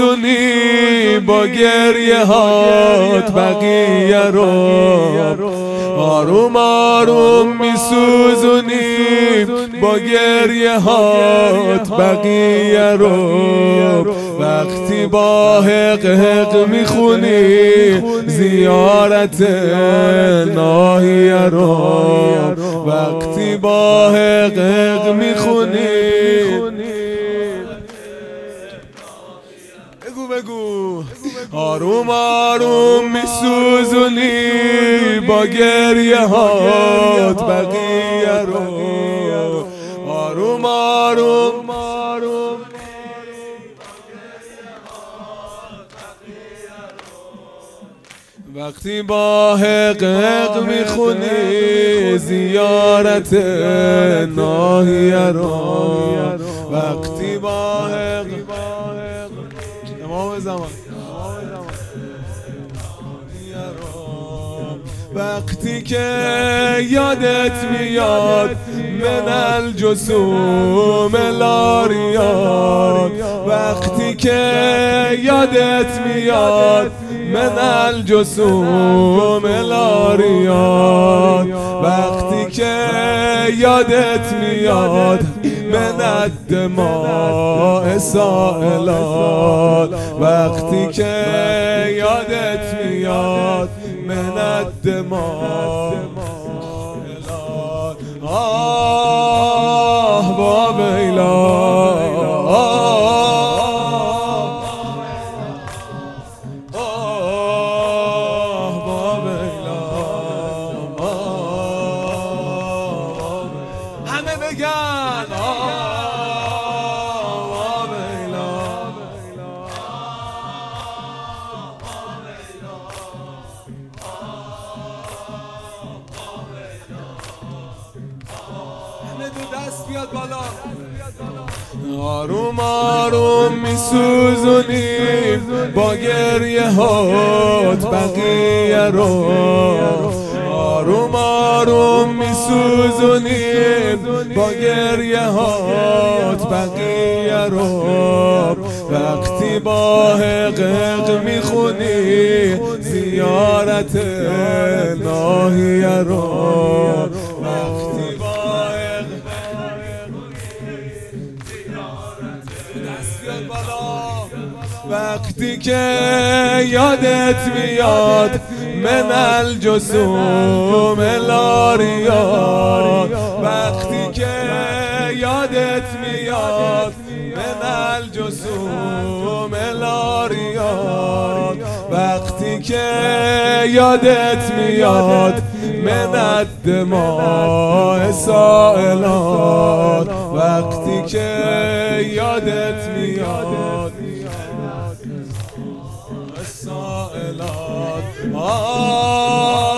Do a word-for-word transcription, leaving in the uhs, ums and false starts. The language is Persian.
میسوزونی با گریه هات بقیه رو، آروم آروم میسوزونی با گریه هات بقیه رو. وقتی با حق حق میخونی زیارت ناحیه رو، وقتی با حق حق میخونی بگو بگو آروم آروم میسوزونی با گریه هات بقیه رو، آروم آروم آروم وقتی با حق حق میخونی زیارت ناحیه رو، وقتی با حق امام زمان وقتی که یادت میاد من الجسوم لاریات، وقتی که یادت میاد من الجسوم لاریات، وقتی که یادت میاد من الدماء سائلات، وقتی که یادت میاد من الدماء آه با بیلا همه بگن دست بیاد بالا. آروم آروم میسوزونی با گریه هات بقیه رو، آروم آروم میسوزونی با گریه هات بقیه رو. وقتی با حق حق میخونی زیارت ناحیه رو، وقتی با وقتی که یادت میاد من الجسوم لاریات، وقتی که یادت میاد من الجسوم لاریات، وقتی که یادت میاد من الدماء سائلات، وقتی که یادت میاد سائلات آه